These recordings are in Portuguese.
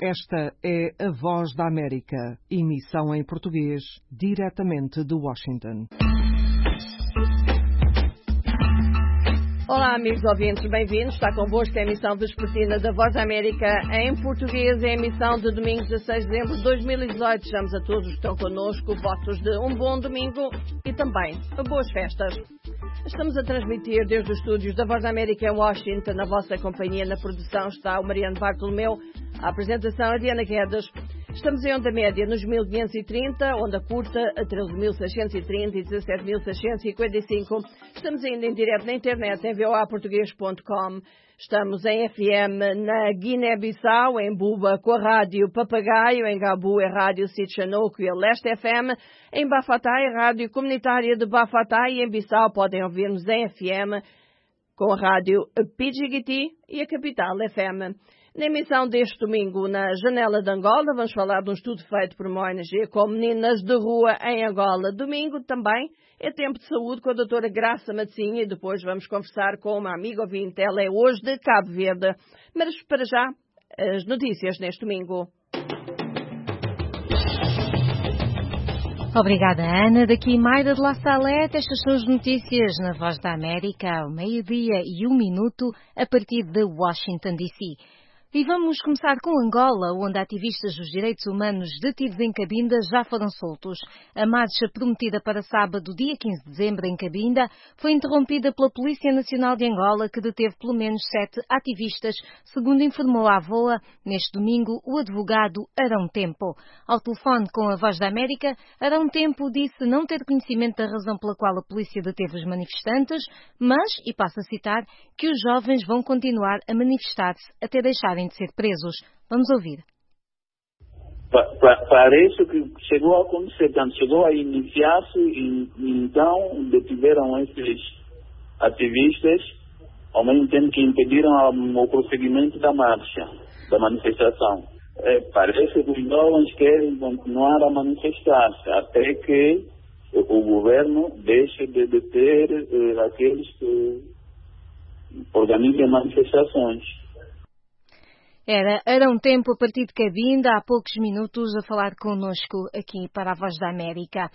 Esta é a Voz da América, emissão em português, diretamente de Washington. Olá, amigos ouvintes, bem-vindos. Está convosco a emissão vespertina da Voz da América em português, a emissão de domingo 16 de dezembro de 2018. Desejamos a todos que estão connosco votos de um bom domingo e também boas festas. Estamos a transmitir desde os estúdios da Voz da América em Washington. Na vossa companhia, na produção, está o Mariano Bartolomeu, a apresentação a Diana Guedes. Estamos em onda média nos 1530, onda curta a 13.630 e 17.655. Estamos ainda em direto na internet em voaportuguês.com. Estamos em FM na Guiné-Bissau, em Buba com a Rádio Papagaio, em Gabu é Rádio Sitchanoco e a Leste FM, em Bafatai, Rádio Comunitária de Bafatai e em Bissau podem ouvir-nos em FM com a Rádio Pidgigiti e a Capital FM. Na emissão deste domingo, na Janela de Angola, vamos falar de um estudo feito por uma ONG com meninas de rua em Angola. Domingo também é tempo de saúde com a doutora Graça Matzinha e depois vamos conversar com uma amiga ouvinte. Ela é hoje de Cabo Verde. Mas para já, as notícias neste domingo. Obrigada, Ana. Daqui Mayra de La Salete, estas são as notícias na Voz da América, ao 12:01, a partir de Washington, D.C. E vamos começar com Angola, onde ativistas dos direitos humanos detidos em Cabinda já foram soltos. A marcha prometida para sábado, dia 15 de dezembro, em Cabinda, foi interrompida pela Polícia Nacional de Angola, que deteve pelo menos 7 ativistas, segundo informou a VOA, neste domingo, o advogado Arão Tempo. Ao telefone com a Voz da América, Arão Tempo disse não ter conhecimento da razão pela qual a polícia deteve os manifestantes, mas, e passo a citar, que os jovens vão continuar a manifestar-se até deixarem de ser presos. Vamos ouvir. Parece que chegou a acontecer, portanto, chegou a iniciar-se e então detiveram esses ativistas, ao mesmo tempo que impediram o prosseguimento da marcha, da manifestação. Parece que os jovens querem continuar a manifestar-se até que o governo deixe de deter aqueles que organizam manifestações. Era um tempo a partir de Cabinda, há poucos minutos, a falar connosco aqui para a Voz da América.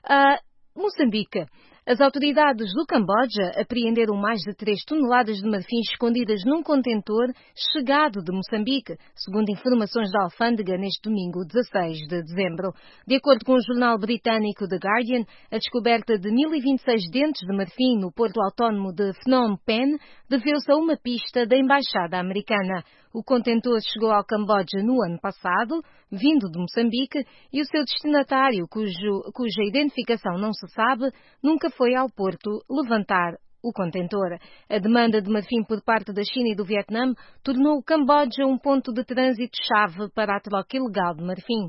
Moçambique. As autoridades do Camboja apreenderam mais de 3 toneladas de marfim escondidas num contentor chegado de Moçambique, segundo informações da alfândega neste domingo, 16 de dezembro. De acordo com o jornal britânico The Guardian, a descoberta de 1026 dentes de marfim no porto autónomo de Phnom Penh deveu-se a uma pista da Embaixada Americana. O contentor chegou ao Camboja no ano passado, vindo de Moçambique, e o seu destinatário, cuja identificação não se sabe, nunca foi ao porto levantar o contentor. A demanda de marfim por parte da China e do Vietnã tornou o Camboja um ponto de trânsito-chave para a troca ilegal de marfim.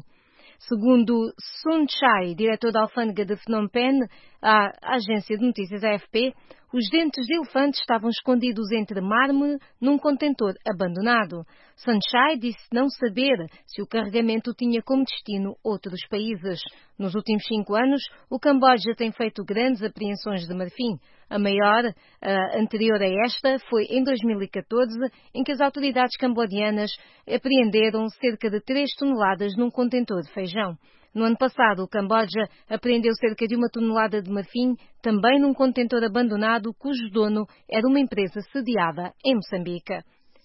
Segundo Sun Chai, diretor da alfândega de Phnom Penh, à agência de notícias AFP, os dentes de elefante estavam escondidos entre mármore num contentor abandonado. Sun Chai disse não saber se o carregamento tinha como destino outros países. Nos últimos 5 anos, o Camboja tem feito grandes apreensões de marfim. A maior, anterior a esta, foi em 2014, em que as autoridades cambodianas apreenderam cerca de 3 toneladas num contentor de feijão. No ano passado, o Camboja apreendeu cerca de 1 tonelada de marfim, também num contentor abandonado, cujo dono era uma empresa sediada em Moçambique.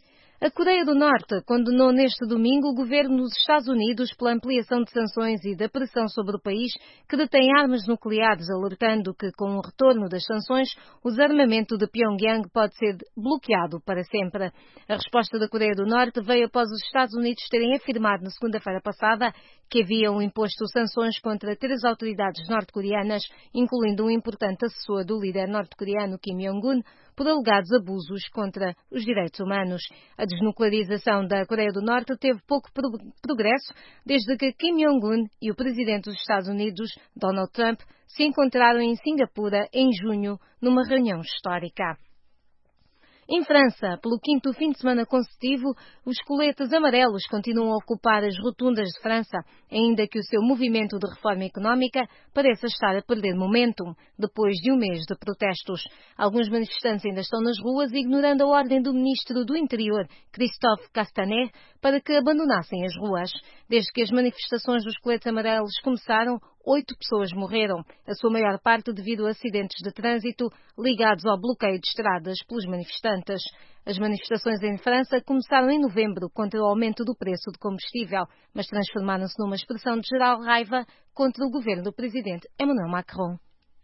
A Coreia do Norte condenou neste domingo o governo dos Estados Unidos pela ampliação de sanções e da pressão sobre o país que detém armas nucleares, alertando que, com o retorno das sanções, o desarmamento de Pyongyang pode ser bloqueado para sempre. A resposta da Coreia do Norte veio após os Estados Unidos terem afirmado na segunda-feira passada que haviam imposto sanções contra 3 autoridades norte-coreanas, incluindo um importante assessor do líder norte-coreano Kim Jong-un, por alegados abusos contra os direitos humanos. A desnuclearização da Coreia do Norte teve pouco progresso desde que Kim Jong-un e o presidente dos Estados Unidos, Donald Trump, se encontraram em Singapura em junho numa reunião histórica. Em França, pelo 5º fim de semana consecutivo, os coletes amarelos continuam a ocupar as rotundas de França, ainda que o seu movimento de reforma económica pareça estar a perder momentum, depois de um mês de protestos. Alguns manifestantes ainda estão nas ruas, ignorando a ordem do ministro do Interior, Christophe Castaner, para que abandonassem as ruas. Desde que as manifestações dos coletes amarelos começaram, 8 pessoas morreram, a sua maior parte devido a acidentes de trânsito ligados ao bloqueio de estradas pelos manifestantes. As manifestações em França começaram em novembro contra o aumento do preço do combustível, mas transformaram-se numa expressão de geral raiva contra o governo do presidente Emmanuel Macron.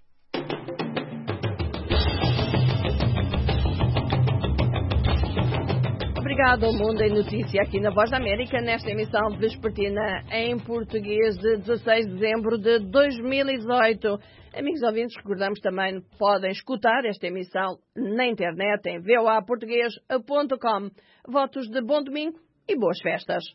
Obrigado ao Mundo em Notícia aqui na Voz da América, nesta emissão vespertina em português de 16 de dezembro de 2018. Amigos ouvintes, recordamos também que podem escutar esta emissão na internet em voaportugues.com. Votos de bom domingo e boas festas.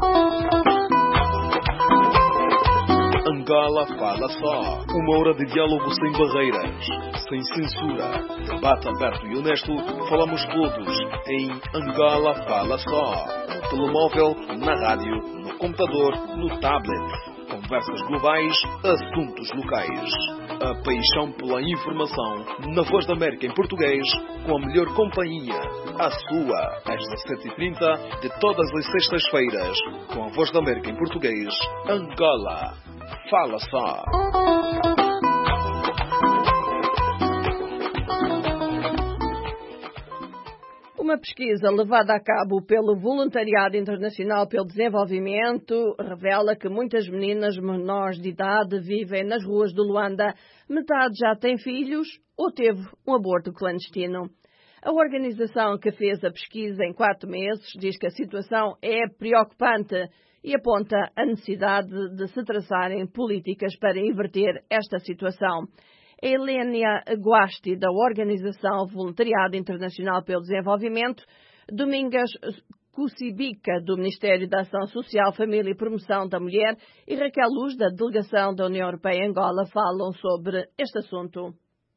Angola Fala Só. Uma hora de diálogo sem barreiras, sem censura. Debate aberto e honesto. Falamos todos em Angola Fala Só. No telemóvel, na rádio, no computador, no tablet. Conversas globais, assuntos locais. A paixão pela informação na Voz da América em português, com a melhor companhia. A sua, às 17h30 de todas as sextas-feiras, com a Voz da América em português. Angola Fala Só. Uma pesquisa levada a cabo pelo Voluntariado Internacional pelo Desenvolvimento revela que muitas meninas menores de idade vivem nas ruas de Luanda. Metade já tem filhos ou teve um aborto clandestino. A organização que fez a pesquisa em 4 meses diz que a situação é preocupante e aponta a necessidade de se traçarem políticas para inverter esta situação. Helenia Guasti, da Organização Voluntariado Internacional pelo Desenvolvimento, Domingas Cucibica, do Ministério da Ação Social, Família e Promoção da Mulher, e Raquel Luz, da Delegação da União Europeia em Angola, falam sobre este assunto.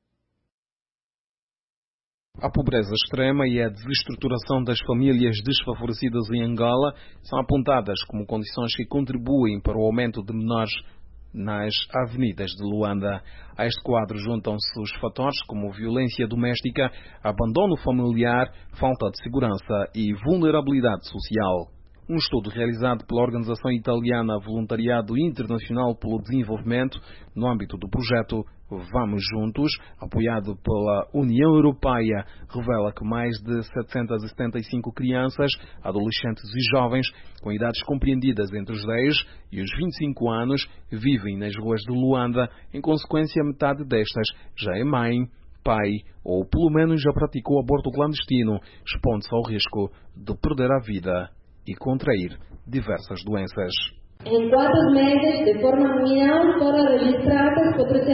A pobreza extrema e a desestruturação das famílias desfavorecidas em Angola são apontadas como condições que contribuem para o aumento de menores nas avenidas de Luanda. A este quadro juntam-se os fatores como violência doméstica, abandono familiar, falta de segurança e vulnerabilidade social. Um estudo realizado pela organização italiana Voluntariado Internacional pelo Desenvolvimento, no âmbito do projeto Vamos Juntos, apoiado pela União Europeia, revela que mais de 775 crianças, adolescentes e jovens, com idades compreendidas entre os 10 e os 25 anos, vivem nas ruas de Luanda. Em consequência, metade destas já é mãe, pai ou pelo menos já praticou aborto clandestino, expondo-se ao risco de perder a vida e contrair diversas doenças. Em 4 meses, de forma nominal, foram registradas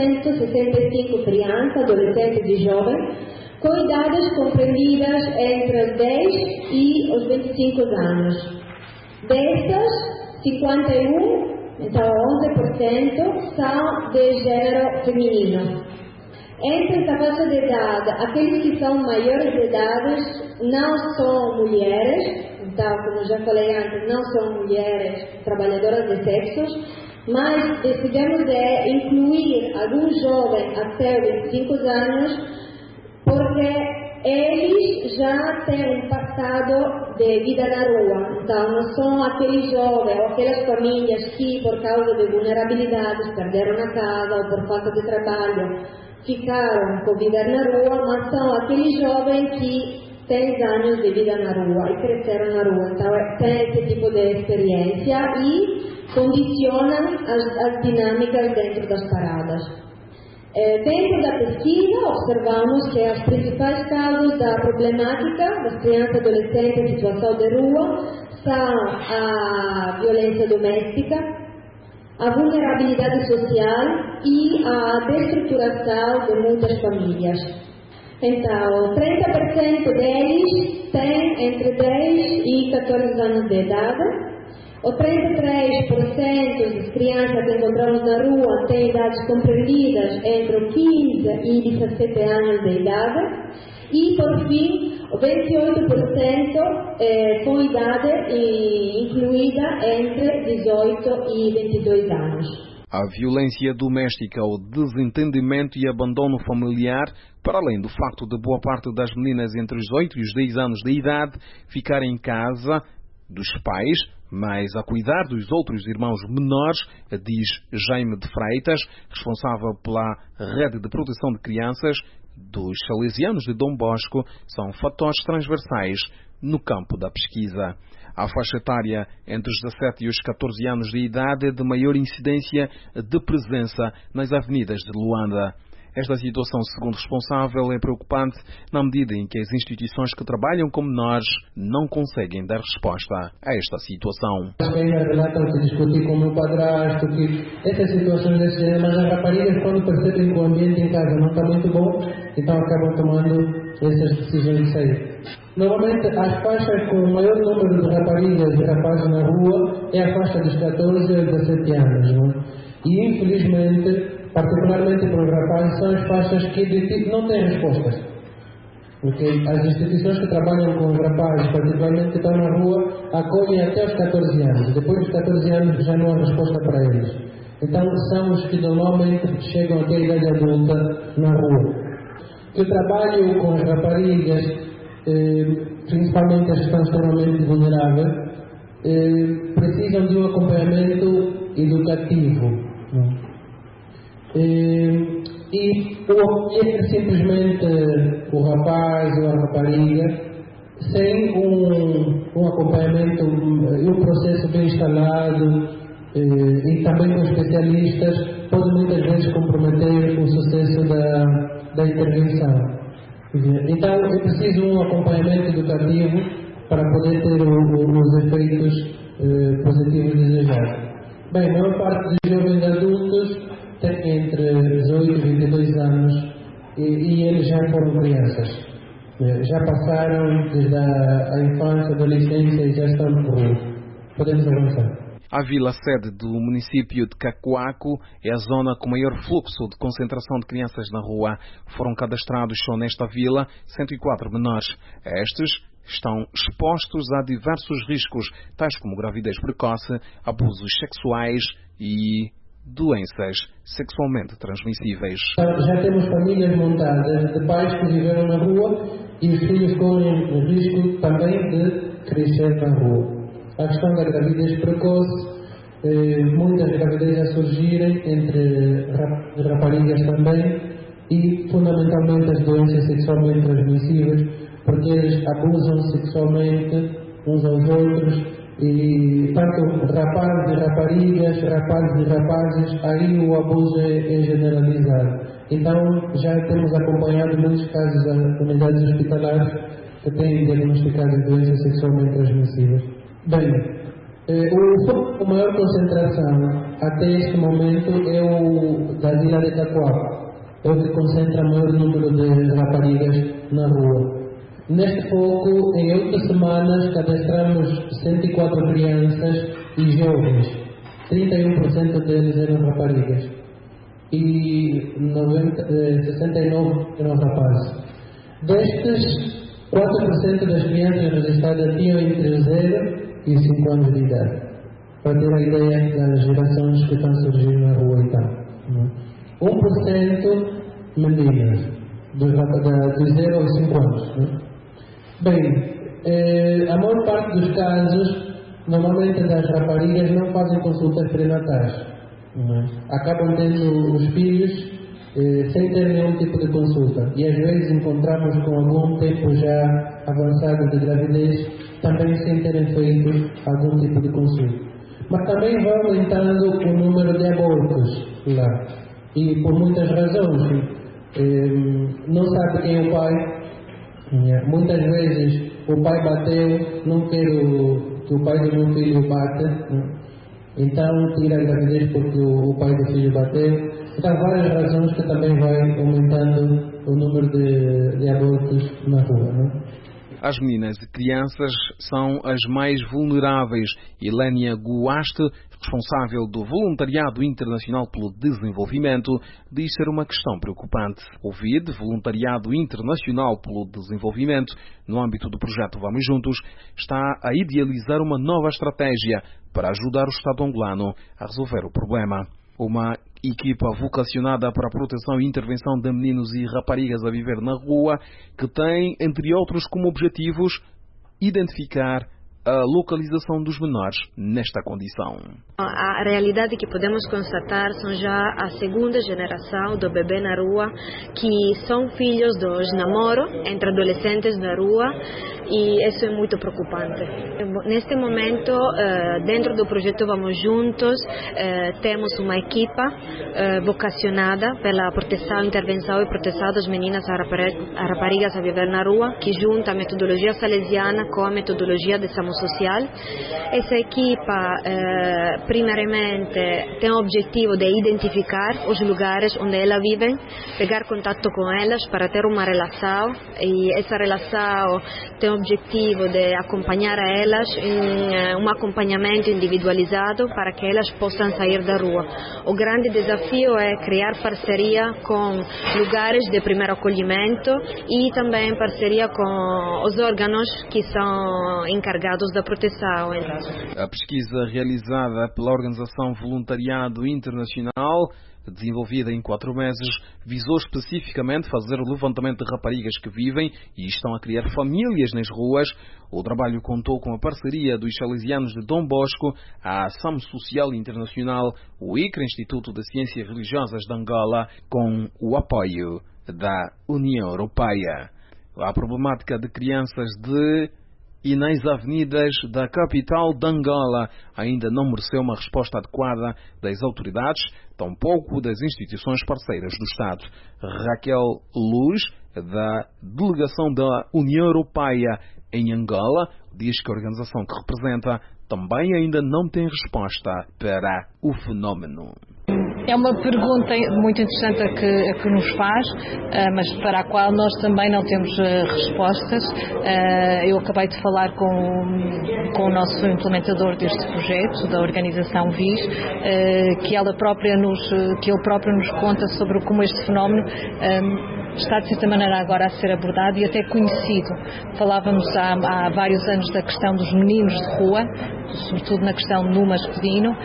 465 crianças, adolescentes e jovens com idades compreendidas entre os 10 e os 25 anos. Destas, 51, então 11%, são de gênero feminino. Entre essa faixa de idade, aqueles que são maiores de idade não são mulheres. Então, como já falei antes, não são mulheres trabalhadoras de sexos, mas decidimos incluir alguns jovens até 25 anos, porque eles já têm um passado de vida na rua. Então, não são aqueles jovens ou aquelas famílias que, por causa de vulnerabilidades, perderam a casa ou por falta de trabalho, ficaram com vida na rua, mas são aqueles jovens que 10 anos de vida na rua e cresceram na rua. Então, tem esse tipo de experiência e condicionam as dinâmicas dentro das paradas. Dentro da pesquisa, observamos que as principais causas da problemática das crianças e adolescentes em situação de rua são a violência doméstica, a vulnerabilidade social e a destruturação de muitas famílias. Então, 30% deles têm entre 10 e 14 anos de idade. O 33% das crianças que encontramos na rua têm idades compreendidas entre 15 e 17 anos de idade. E, por fim, 28% com idade incluída entre 18 e 22 anos. A violência doméstica, o desentendimento e abandono familiar, para além do facto de boa parte das meninas entre os 8 e os 10 anos de idade ficarem em casa dos pais, mas a cuidar dos outros irmãos menores, diz Jaime de Freitas, responsável pela Rede de Proteção de Crianças dos Salesianos de Dom Bosco, são fatores transversais no campo da pesquisa. A faixa etária entre os 17 e os 14 anos de idade é de maior incidência de presença nas avenidas de Luanda. Esta situação, segundo o responsável, é preocupante na medida em que as instituições que trabalham com menores não conseguem dar resposta a esta situação. As meninas relatam que discuti com o meu padrasto, que essas situações desse género, mas as raparigas, quando percebem que o ambiente em casa não está muito bom, então acabam tomando essas decisões de sair. Normalmente, as faixas com o maior número de raparigas e rapazes na rua é a faixa dos 14 aos 17 anos. Não? E, infelizmente, particularmente para os rapazes, são as faixas que não têm respostas. Porque as instituições que trabalham com os rapazes, particularmente que estão na rua, acolhem até os 14 anos. Depois dos 14 anos já não há resposta para eles. Então são os que normalmente chegam até a idade adulta na rua. Eu trabalho com as raparigas, principalmente as que estão extremamente vulneráveis, precisam de um acompanhamento educativo. E é simplesmente o rapaz ou a rapariga, sem um acompanhamento e um processo bem instalado e também com especialistas, pode muitas vezes comprometer o sucesso da intervenção. Então é preciso um acompanhamento educativo para poder ter os efeitos positivos desejados. Bem, a maior parte dos jovens adultos tem entre 18 e 22 anos e eles já foram crianças. Já passaram desde a infância, a adolescência e já estão no rua. Podemos avançar. A vila sede do município de Cacoaco é a zona com maior fluxo de concentração de crianças na rua. Foram cadastrados só nesta vila 104 menores. Estes estão expostos a diversos riscos, tais como gravidez precoce, abusos sexuais e doenças sexualmente transmissíveis. Já temos famílias montadas de pais que viveram na rua e os filhos correm o risco também de crescer na rua. A questão da gravidez precoce, muitas gravidezes a surgirem entre raparigas também e fundamentalmente as doenças sexualmente transmissíveis, porque eles abusam sexualmente uns aos outros. E tanto rapazes e raparigas, rapazes e rapazes, aí o abuso é generalizado. Então já temos acompanhado muitos casos de unidades hospitalares que têm diagnosticado doenças sexualmente transmissíveis. Bem, o foco com maior concentração até este momento é o da vila de Cacoaco, é o que concentra o maior número de raparigas na rua. Neste foco, em 8 semanas, cadastramos 104 crianças e jovens. 31% deles eram raparigas e 69 eram rapazes. Destes, 4% das crianças registradas tinham entre 0 e 5 anos de idade. Para ter a ideia das gerações que estão surgindo na rua então. 1% meninas, dos 0 aos 5 anos. Bem, a maior parte dos casos, normalmente das raparigas, não fazem consultas prenatais. Acabam tendo os filhos sem ter nenhum tipo de consulta. E às vezes encontramos com algum tempo já avançado de gravidez, também sem terem feito algum tipo de consulta. Mas também vai aumentando o número de abortos lá. E por muitas razões. Não sabe quem é o pai. Muitas vezes o pai bateu, não quero que o pai do meu filho bata, então tira a gravidez porque o pai do filho bateu. Então há várias razões que também vai aumentando o número de abortos na rua. As meninas e crianças são as mais vulneráveis. Helenia Guaste, responsável do Voluntariado Internacional pelo Desenvolvimento, diz ser uma questão preocupante. O VID, Voluntariado Internacional pelo Desenvolvimento, no âmbito do projeto Vamos Juntos, está a idealizar uma nova estratégia para ajudar o Estado angolano a resolver o problema. Uma equipa vocacionada para a proteção e intervenção de meninos e raparigas a viver na rua, que tem, entre outros, como objetivos identificar a localização dos menores nesta condição. A realidade que podemos constatar são já a segunda geração do bebê na rua, que são filhos dos namoros entre adolescentes na rua, e isso é muito preocupante. Neste momento, dentro do projeto Vamos Juntos, temos uma equipa vocacionada pela proteção, intervenção e proteção das meninas e raparigas a viver na rua, que junta a metodologia salesiana com a metodologia de SAMU social. Essa equipa, primeiramente, tem o objetivo de identificar os lugares onde elas vivem, pegar contato com elas para ter uma relação, e essa relação tem o objetivo de acompanhar a elas em um acompanhamento individualizado para que elas possam sair da rua. O grande desafio é criar parceria com lugares de primeiro acolhimento e também parceria com os órgãos que são encarregados da proteção. A pesquisa realizada pela Organização Voluntariado Internacional, desenvolvida em 4 meses, visou especificamente fazer o levantamento de raparigas que vivem e estão a criar famílias nas ruas. O trabalho contou com a parceria dos Salesianos de Dom Bosco, a SAMU Social Internacional, o ICRA, Instituto de Ciências Religiosas de Angola, com o apoio da União Europeia. A problemática de crianças e nas avenidas da capital de Angola ainda não mereceu uma resposta adequada das autoridades, tampouco das instituições parceiras do Estado. Raquel Luz, da delegação da União Europeia em Angola, diz que a organização que representa também ainda não tem resposta para o fenómeno. É uma pergunta muito interessante a que nos faz, mas para a qual nós também não temos respostas. Eu acabei de falar com o nosso implementador deste projeto, da organização VIS, que ele próprio nos conta sobre como este fenómeno está de certa maneira agora a ser abordado e até conhecido. Falávamos há vários anos da questão dos meninos de rua, sobretudo na questão no masculino.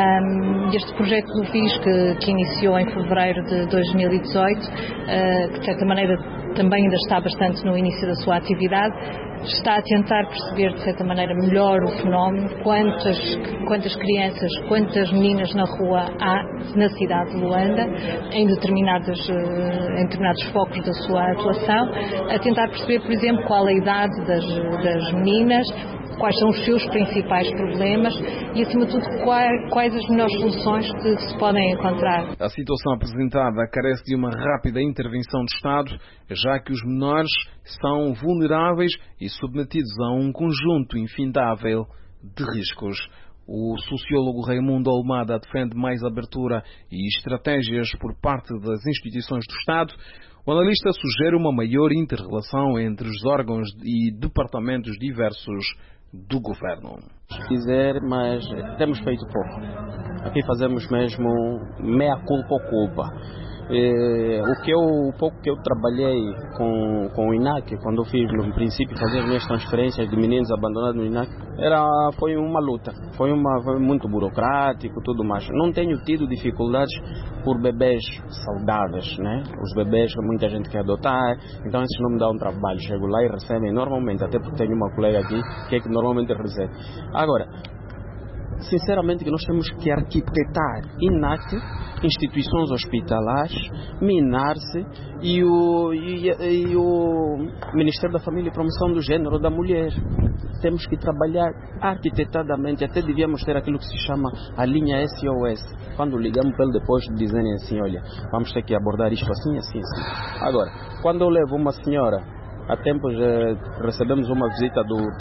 Este projeto do VIS que iniciou em fevereiro de 2018, que de certa maneira também ainda está bastante no início da sua atividade, está a tentar perceber de certa maneira melhor o fenómeno, quantas crianças, quantas meninas na rua há na cidade de Luanda, em determinados focos da sua atuação, a tentar perceber, por exemplo, qual a idade das meninas, quais são os seus principais problemas e, acima de tudo, quais as melhores soluções que se podem encontrar. A situação apresentada carece de uma rápida intervenção do Estado, já que os menores são vulneráveis e submetidos a um conjunto infindável de riscos. O sociólogo Raimundo Almada defende mais abertura e estratégias por parte das instituições do Estado. O analista sugere uma maior inter-relação entre os órgãos e departamentos diversos do governo. Mas temos feito pouco. Aqui fazemos mesmo meia culpa. O pouco que eu trabalhei com o INAC, quando eu fiz no princípio fazer as minhas transferências de meninos abandonados no INAC, foi uma luta, foi muito burocrático, tudo mais. Não tenho tido dificuldades por bebês saudáveis, né? Os bebês que muita gente quer adotar, então esses não me dão trabalho. Chego lá e recebem normalmente, até porque tenho uma colega aqui que normalmente recebe. Agora, sinceramente que nós temos que arquitetar INAC, instituições hospitalares, MINARSE e o Ministério da Família e Promoção do Gênero da Mulher. Temos que trabalhar arquitetadamente, até devíamos ter aquilo que se chama a linha SOS. Quando ligamos para ele depois dizerem assim, olha, vamos ter que abordar isto assim. Agora, quando eu levo uma senhora, há tempos recebemos uma visita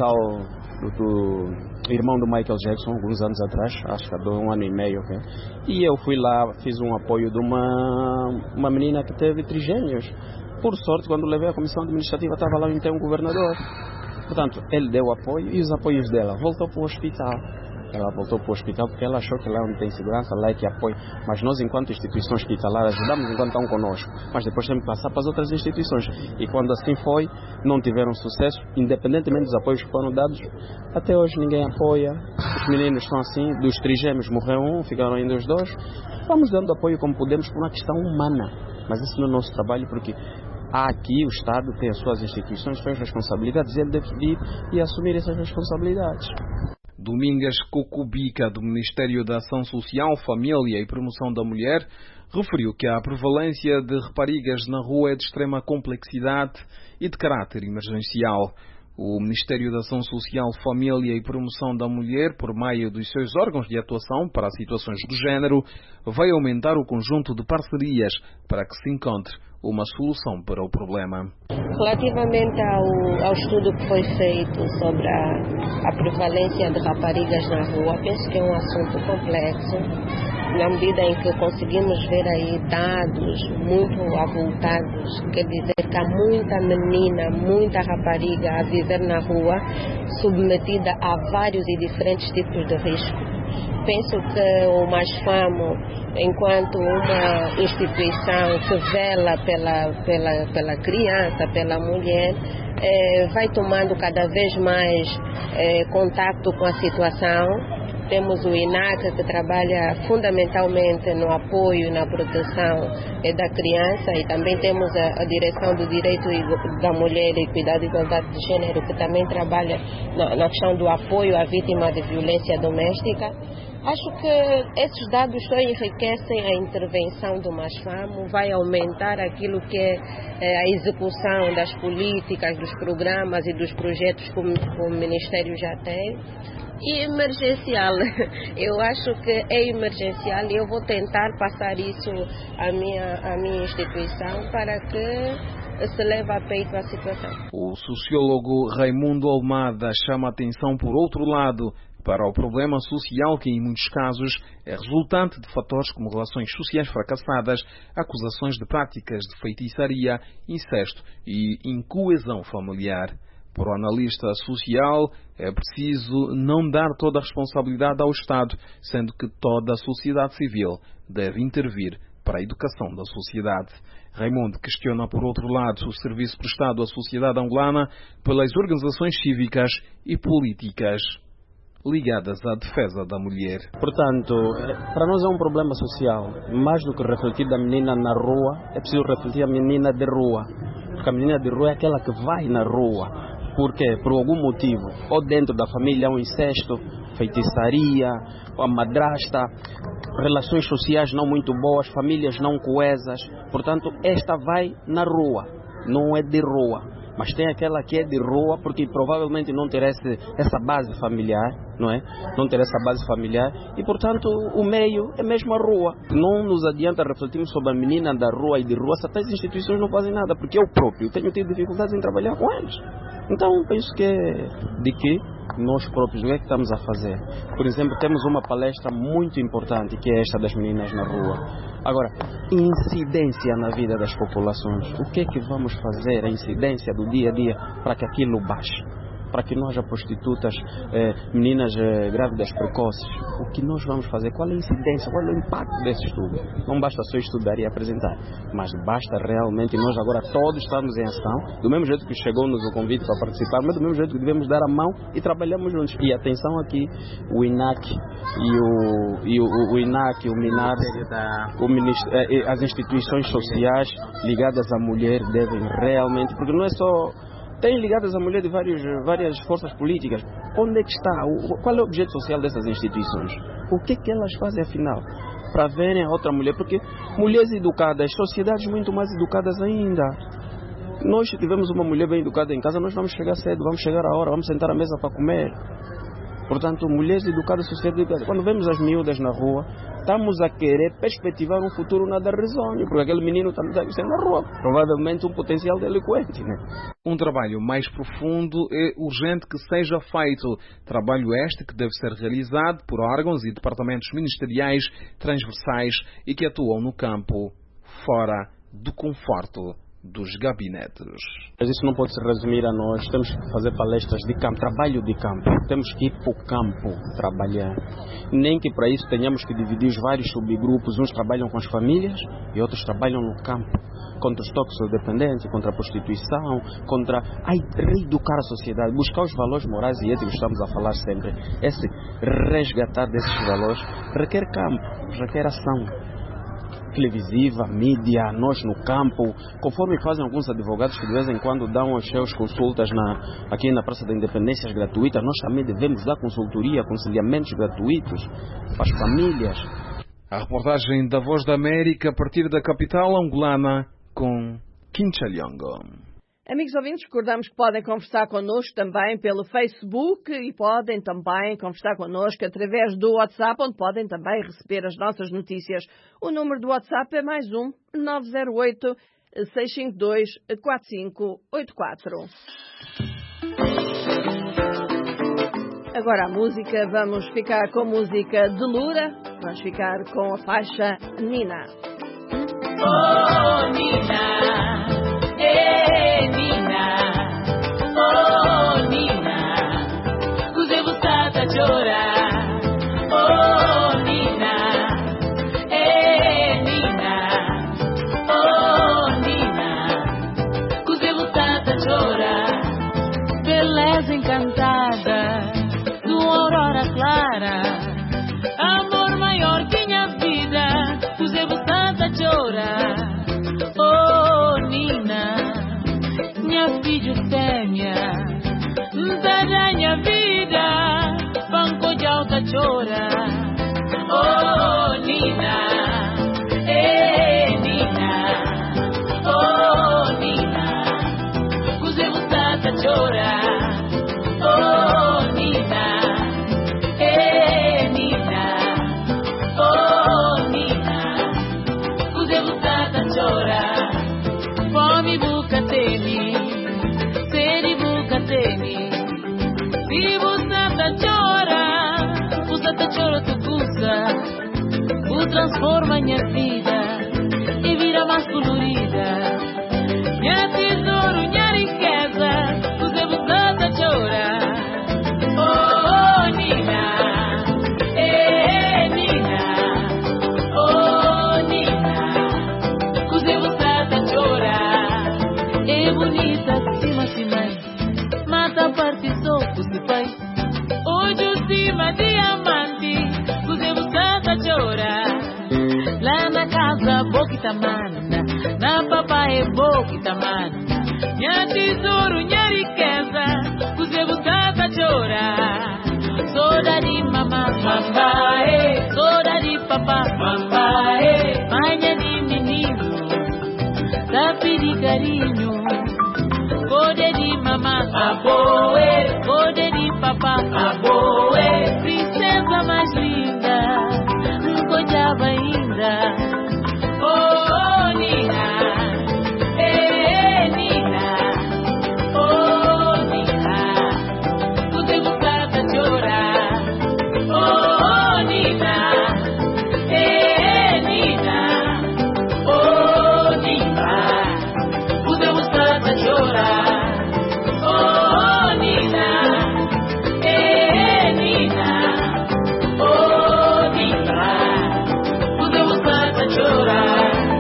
do irmão do Michael Jackson, alguns anos atrás, acho que há 1 ano e meio, okay? E eu fui lá, fiz um apoio de uma menina que teve trigêmeos. Por sorte, quando levei a comissão administrativa, estava lá então o governador. Portanto, ele deu apoio e os apoios dela voltou para o hospital. Ela voltou para o hospital porque ela achou que lá onde tem segurança, lá é que apoia. Mas nós, enquanto instituição hospitalar, ajudamos enquanto estão conosco. Mas depois temos que passar para as outras instituições. E quando assim foi, não tiveram sucesso, independentemente dos apoios que foram dados. Até hoje ninguém apoia. Os meninos estão assim, dos trigêmeos morreu um, ficaram ainda os 2. Vamos dando apoio como podemos por uma questão humana. Mas isso não é o nosso trabalho, porque aqui o Estado tem as suas instituições, suas responsabilidades, e ele deve vir e assumir essas responsabilidades. Domingas Cocubica, do Ministério da Ação Social, Família e Promoção da Mulher, referiu que a prevalência de raparigas na rua é de extrema complexidade e de caráter emergencial. O Ministério da Ação Social, Família e Promoção da Mulher, por meio dos seus órgãos de atuação para situações do género, vai aumentar o conjunto de parcerias para que se encontre uma solução para o problema. Relativamente ao estudo que foi feito sobre a prevalência de raparigas na rua, penso que é um assunto complexo, na medida em que conseguimos ver aí dados muito avultados, quer dizer que há muita menina, muita rapariga a viver na rua, submetida a vários e diferentes tipos de risco. Penso que o MASFAMO, enquanto uma instituição que vela pela criança, pela mulher, vai tomando cada vez mais contato com a situação. Temos o INAC, que trabalha fundamentalmente no apoio e na proteção da criança, e também temos a Direção do Direito da Mulher e Cuidado e Igualdade de Gênero, que também trabalha na questão do apoio à vítima de violência doméstica. Acho que esses dados só enriquecem a intervenção do MASFAMO, vai aumentar aquilo que é a execução das políticas, dos programas e dos projetos que o Ministério já tem. E emergencial, eu acho que é emergencial e eu vou tentar passar isso à minha instituição para que se leve a peito a situação. O sociólogo Raimundo Almada chama a atenção, por outro lado, para o problema social que, em muitos casos, é resultante de fatores como relações sociais fracassadas, acusações de práticas de feitiçaria, incesto e incoesão familiar. Para o analista social, é preciso não dar toda a responsabilidade ao Estado, sendo que toda a sociedade civil deve intervir para a educação da sociedade. Raimundo questiona, por outro lado, o serviço prestado à sociedade angolana pelas organizações cívicas e políticas ligadas à defesa da mulher. Portanto, para nós é um problema social. Mais do que refletir da menina na rua, é preciso refletir a menina de rua. Porque a menina de rua é aquela que vai na rua. Por quê? Por algum motivo. Ou dentro da família há um incesto, feitiçaria, a madrasta, relações sociais não muito boas, famílias não coesas. Portanto, esta vai na rua, não é de rua. Mas tem aquela que é de rua porque provavelmente não terá essa base familiar, não é? Não terá essa base familiar e, portanto, o meio é mesmo a rua. Não nos adianta refletirmos sobre a menina da rua e de rua se até as instituições não fazem nada, porque eu próprio tenho tido dificuldades em trabalhar com eles. Então, penso que de que nós próprios, o que é que estamos a fazer? Por exemplo, temos uma palestra muito importante, que é esta das meninas na rua. Agora, incidência na vida das populações. O que é que vamos fazer, a incidência do dia a dia, para que aquilo baixe? Para que não haja prostitutas, meninas grávidas precoces. O que nós vamos fazer? Qual é a incidência? Qual é o impacto desse estudo? Não basta só estudar e apresentar, mas basta realmente nós agora todos estamos em ação, do mesmo jeito que chegou-nos o convite para participar, mas do mesmo jeito que devemos dar a mão e trabalhamos juntos. E atenção aqui, o INAC o INAC, o MINAR, as instituições sociais ligadas à mulher devem realmente, porque não é só... Tem ligadas à mulher de várias forças políticas. Onde é que está? Qual é o objeto social dessas instituições? O que é que elas fazem afinal? Para verem a outra mulher. Porque mulheres educadas, sociedades muito mais educadas ainda. Nós, se tivermos uma mulher bem educada em casa, nós vamos chegar cedo, vamos chegar à hora, vamos sentar à mesa para comer. Portanto, mulheres educadas, sociedade educada. Quando vemos as miúdas na rua, estamos a querer perspectivar um futuro nada risonho, porque aquele menino também está sendo na rua, provavelmente um potencial delinquente, né? Um trabalho mais profundo é urgente que seja feito. Trabalho este que deve ser realizado por órgãos e departamentos ministeriais transversais e que atuam no campo, fora do conforto dos gabinetes. Mas isso não pode se resumir a nós. Temos que fazer palestras de campo, trabalho de campo. Temos que ir para o campo trabalhar. Nem que para isso tenhamos que dividir os vários subgrupos. Uns trabalham com as famílias e outros trabalham no campo. Contra os toxicodependentes, contra a prostituição, contra reeducar a sociedade, buscar os valores morais e éticos que estamos a falar sempre. Esse resgatar desses valores requer campo, requer ação televisiva, mídia, nós no campo, conforme fazem alguns advogados que de vez em quando dão as suas consultas aqui na Praça da Independência gratuitas, nós também devemos dar consultoria, aconselhamentos gratuitos para as famílias. A reportagem da Voz da América a partir da capital angolana com Quinchalhongo. Amigos ouvintes, recordamos que podem conversar connosco também pelo Facebook e podem também conversar connosco através do WhatsApp, onde podem também receber as nossas notícias. O número do WhatsApp é mais 908-652-4584. Agora a música, vamos ficar com música de Lura, vamos ficar com a faixa Nina. Oh, Nina, Nina, oh, Nina, cos'è stata llorar? Oh, Nina, Nina, oh, Nina, cos'è stata llorar? Beleza encantada, tua aurora clara, amor maior que minha vida, cos'è stata llorar? Oh, Nina, minha filha fêmea, da minha vida, banco de alta chora. Oh, Nina, Nina, oh, Nina, cos'è stata chorar? Oh, Nina, Nina, oh, Nina, cos'è stata chorar? Fome bucateni, sedi bucateni, si busata chora tu cusa, tu transforma minha vida e vira mais colorida. Minha tesouro, minha riqueza, cos'è busata chora. Oh, Nina, Nina, oh, Nina, cos'è busata chora. É bonita, cima, mata a parte soco se faz. Hoje o cima diamante, cos'è busata chora. Lá na casa, boca tamana, na papai boca tamana. Minha tesouro, minha riqueza, cos'è busata chora. Soda di mamá, papai, soda di papá, papai, manha de menino, da de carinho. Code de mamá, aboe, code de papá, aboe, princesa mais linda, cojava ainda. Oh, Nina, Nina, oh, Nina, cos'è stata chorar? Oh, Nina, Nina, oh, Nina, cos'è stata chorar? Oh, Nina, Nina, oh, Nina, cos'è stata chorar?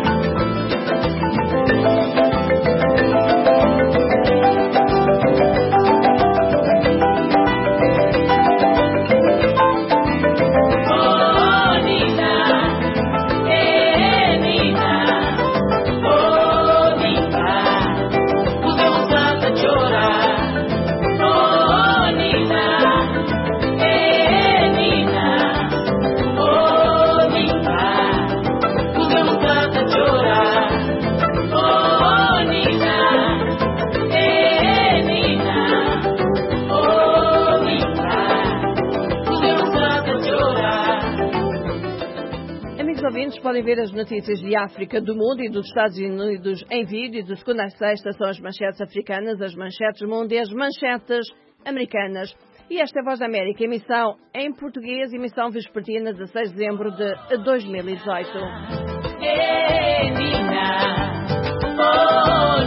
Podem ver as notícias de África, do mundo e dos Estados Unidos em vídeo. De segunda a sexta são as manchetes africanas, as manchetes do mundo e as manchetes americanas. E esta é a Voz da América, emissão em português, emissão vespertina, 16 de dezembro de 2018. Nina, oh,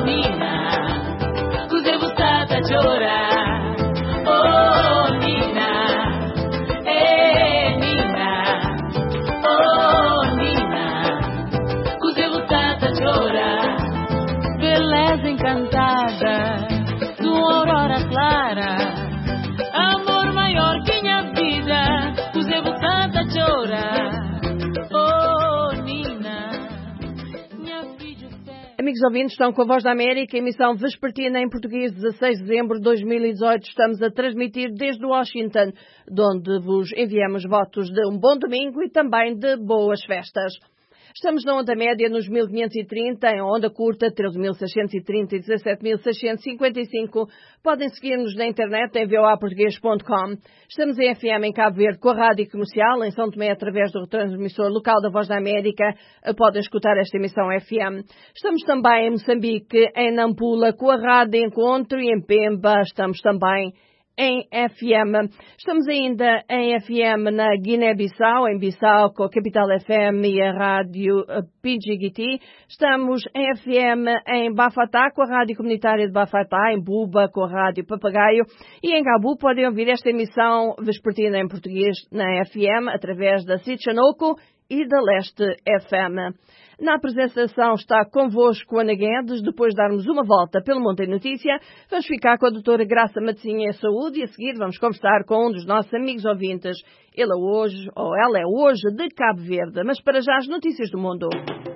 chorar. Amor maior que minha vida, o Zé Bocata chorar. Oh, Nina, minha filha. Amigos ouvintes, estão com a Voz da América, emissão vespertina em português, 16 de dezembro de 2018. Estamos a transmitir desde Washington, de onde vos enviamos votos de um bom domingo e também de boas festas. Estamos na onda média nos 1530, em onda curta 13.630 e 17.655. Podem seguir-nos na internet em voaportugues.com. Estamos em FM em Cabo Verde com a Rádio Comercial, em São Tomé através do retransmissor local da Voz da América. Podem escutar esta emissão FM. Estamos também em Moçambique, em Nampula, com a Rádio Encontro e em Pemba. Estamos também em FM. Estamos ainda em FM na Guiné-Bissau, em Bissau, com a Capital FM e a Rádio PGGT. Estamos em FM em Bafatá, com a Rádio Comunitária de Bafatá, em Buba, com a Rádio Papagaio. E em Gabu podem ouvir esta emissão vespertina em português na FM, através da Sitchanoco e da Leste FM. Na apresentação está convosco Ana Guedes. Depois de darmos uma volta pelo Monte Notícia, vamos ficar com a doutora Graça Matezinha Saúde e a seguir vamos conversar com um dos nossos amigos ouvintes. Ela é hoje de Cabo Verde, mas para já as notícias do mundo.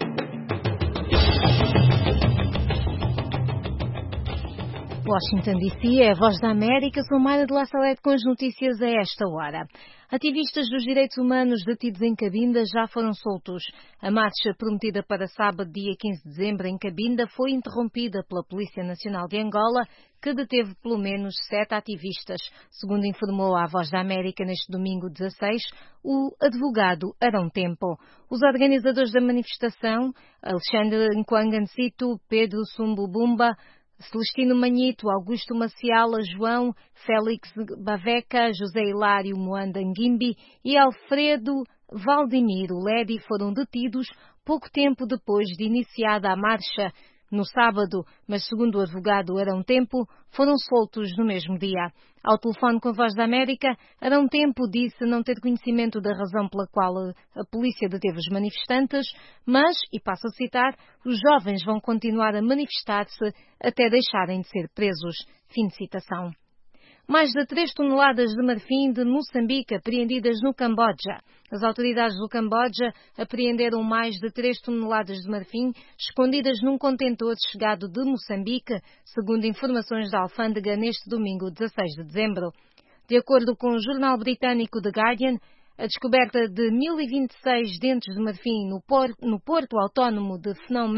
Washington DC, é a Voz da América. Sou Mayra de La Salete com as notícias a esta hora. Ativistas dos direitos humanos detidos em Cabinda já foram soltos. A marcha prometida para sábado, dia 15 de dezembro, em Cabinda, foi interrompida pela Polícia Nacional de Angola, que deteve pelo menos 7 ativistas, segundo informou à Voz da América neste domingo 16, o advogado Arão Tempo. Os organizadores da manifestação, Alexandre Nkwangancito, Pedro Sumbo Bumba, Celestino Manhito, Augusto Maciala, João, Félix Baveca, José Hilário Moanda Nguimbi e Alfredo Valdemiro Ledi foram detidos pouco tempo depois de iniciada a marcha no sábado, mas segundo o advogado Arão Tempo, foram soltos no mesmo dia. Ao telefone com a Voz da América, Arão Tempo disse não ter conhecimento da razão pela qual a polícia deteve os manifestantes, mas, e passo a citar, os jovens vão continuar a manifestar-se até deixarem de ser presos. Fim de citação. Mais de 3 toneladas de marfim de Moçambique apreendidas no Camboja. As autoridades do Camboja apreenderam mais de 3 toneladas de marfim escondidas num contentor chegado de Moçambique, segundo informações da alfândega neste domingo 16 de dezembro. De acordo com o jornal britânico The Guardian, a descoberta de 1026 dentes de marfim no porto autónomo de Phnom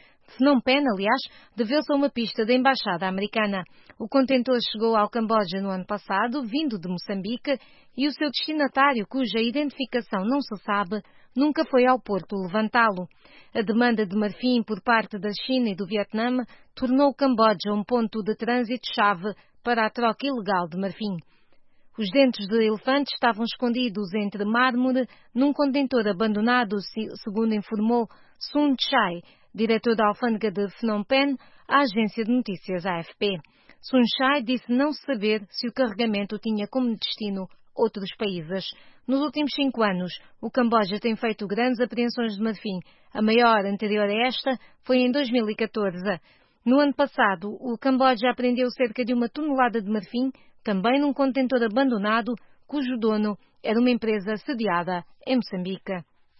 Penh, deveu-se a uma pista da embaixada americana. O contentor chegou ao Camboja no ano passado, vindo de Moçambique, e o seu destinatário, cuja identificação não se sabe, nunca foi ao porto levantá-lo. A demanda de marfim por parte da China e do Vietnã tornou o Camboja um ponto de trânsito-chave para a troca ilegal de marfim. Os dentes de elefante estavam escondidos entre mármore num contentor abandonado, segundo informou Sun Chai, diretor da alfândega de Phnom Penh, à agência de notícias AFP. Sun Chai disse não saber se o carregamento tinha como destino outros países. Nos últimos 5 anos, o Camboja tem feito grandes apreensões de marfim. A maior anterior a esta foi em 2014. No ano passado, o Camboja apreendeu cerca de 1 tonelada de marfim, também num contentor abandonado, cujo dono era uma empresa sediada em Moçambique.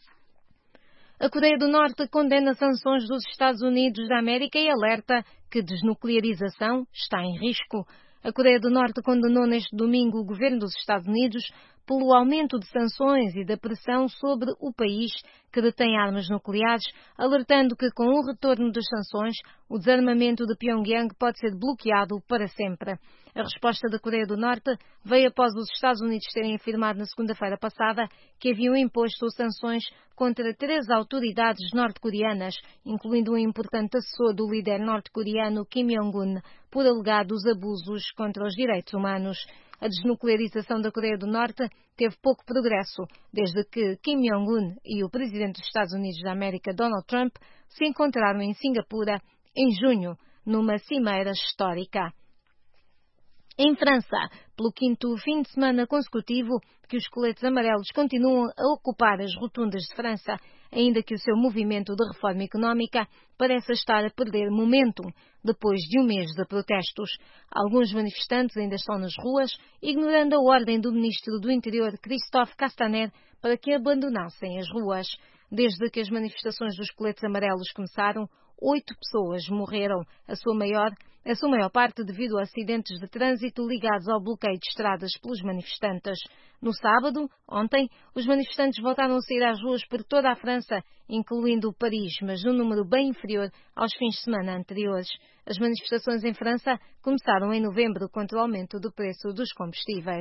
A Coreia do Norte condena sanções dos Estados Unidos da América e alerta que desnuclearização está em risco. A Coreia do Norte condenou neste domingo o governo dos Estados Unidos pelo aumento de sanções e da pressão sobre o país que detém armas nucleares, alertando que com o retorno das sanções, o desarmamento de Pyongyang pode ser bloqueado para sempre. A resposta da Coreia do Norte veio após os Estados Unidos terem afirmado na segunda-feira passada que haviam imposto sanções contra 3 autoridades norte-coreanas, incluindo um importante assessor do líder norte-coreano Kim Jong-un, por alegados abusos contra os direitos humanos. A desnuclearização da Coreia do Norte teve pouco progresso desde que Kim Jong-un e o presidente dos Estados Unidos da América, Donald Trump, se encontraram em Singapura em junho, numa cimeira histórica. Em França, pelo 5º fim de semana consecutivo, que os coletes amarelos continuam a ocupar as rotundas de França, ainda que o seu movimento de reforma económica pareça estar a perder momentum depois de um mês de protestos. Alguns manifestantes ainda estão nas ruas, ignorando a ordem do ministro do Interior, Christophe Castaner, para que abandonassem as ruas. Desde que as manifestações dos coletes amarelos começaram, 8 pessoas morreram, a sua maior parte devido a acidentes de trânsito ligados ao bloqueio de estradas pelos manifestantes. No sábado, ontem, os manifestantes voltaram a sair às ruas por toda a França, incluindo Paris, mas num número bem inferior aos fins de semana anteriores. As manifestações em França começaram em novembro contra o aumento do preço dos combustíveis.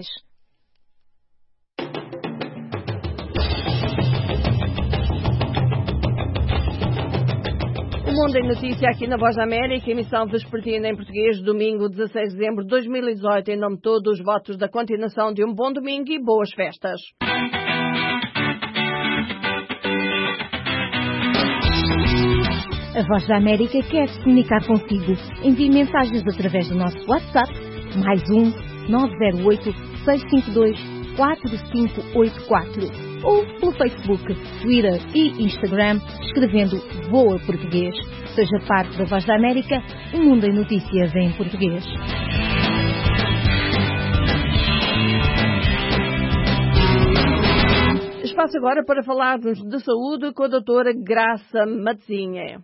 O Mundo em Notícia aqui na Voz da América, emissão vespertina em português, domingo 16 de dezembro de 2018, em nome de todos os votos da continuação de um bom domingo e boas festas. A Voz da América quer se comunicar consigo. Envie mensagens através do nosso WhatsApp, +1 908 652 4584. Ou pelo Facebook, Twitter e Instagram, escrevendo Voa Português. Seja parte da Voz da América, o mundo em notícias em português. Espaço agora para falarmos de saúde com a doutora Graça Matezinha.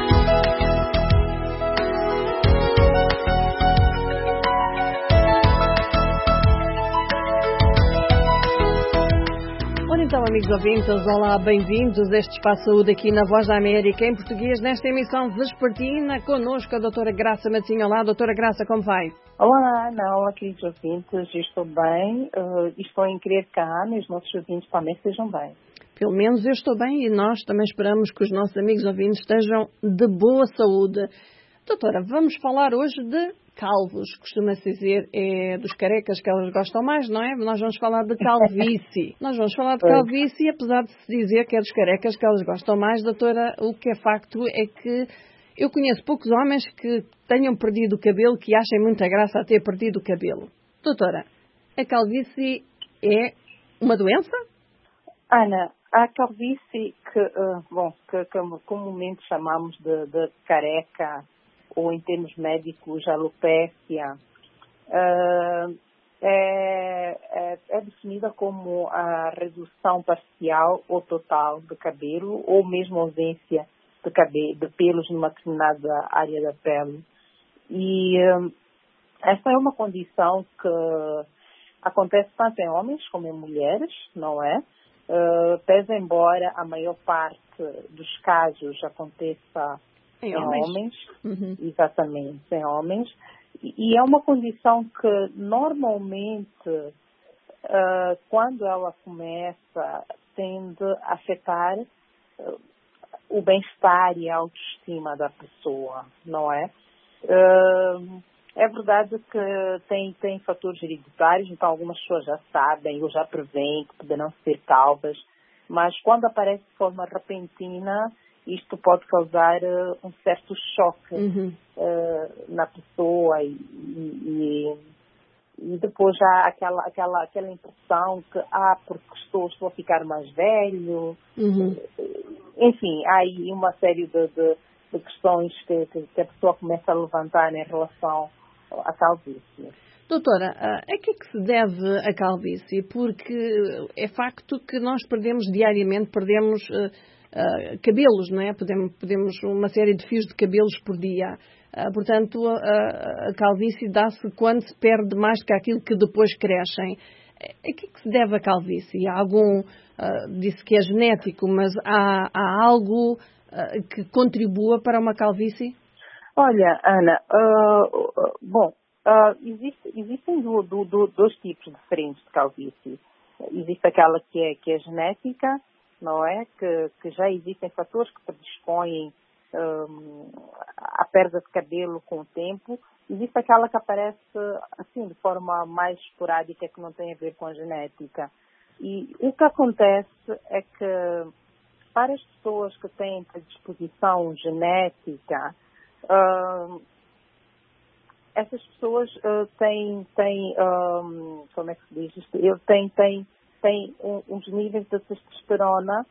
Então, amigos ouvintes, olá, bem-vindos a este Espaço Saúde aqui na Voz da América, em português, nesta emissão vespertina, connosco a doutora Graça Matezinha. Olá, doutora Graça, como vai? Olá, Ana, olá, queridos ouvintes, estou bem, estou em crer que a Ana e os nossos ouvintes também estejam bem. Pelo menos eu estou bem e nós também esperamos que os nossos amigos ouvintes estejam de boa saúde. Doutora, vamos falar hoje de calvos, costuma-se dizer, é dos carecas que elas gostam mais, não é? Nós vamos falar de calvície. Nós vamos falar de calvície e apesar de se dizer que é dos carecas que elas gostam mais, doutora, o que é facto é que eu conheço poucos homens que tenham perdido o cabelo, que achem muita graça a ter perdido o cabelo. Doutora, a calvície é uma doença? Ana, a calvície que comumente chamamos de careca, ou em termos médicos, alopécia, é definida como a redução parcial ou total de cabelo, ou mesmo ausência de pelos numa determinada área da pele. E esta é uma condição que acontece tanto em homens como em mulheres, não é? Pese embora a maior parte dos casos aconteça em homens, exatamente, em homens, e é uma condição que normalmente, quando ela começa, tende a afetar o bem-estar e a autoestima da pessoa, não é? É verdade que tem fatores hereditários, então algumas pessoas já sabem ou já preveem que poderão ser calvas, mas quando aparece de forma repentina, isto pode causar um certo choque na pessoa e depois há aquela impressão que porque estou a ficar mais velho. Enfim, há aí uma série de questões que a pessoa começa a levantar em relação à calvície. Doutora, a que é que se deve a calvície? Porque é facto que nós perdemos diariamente, cabelos, não é? Podemos uma série de fios de cabelos por dia. Portanto, a calvície dá-se quando se perde mais do que aquilo que depois crescem. A que é que se deve a calvície? Há disse que é genético, mas há algo que contribua para uma calvície? Olha, Ana, existem dois tipos diferentes de calvície. Existe aquela que é genética, não é? Que já existem fatores que predispõem a perda de cabelo com o tempo. Existe aquela que aparece assim de forma mais esporádica, que não tem a ver com a genética. E o que acontece é que para as pessoas que têm predisposição genética, essas pessoas têm como é que se diz isto? Têm uns níveis de testosterona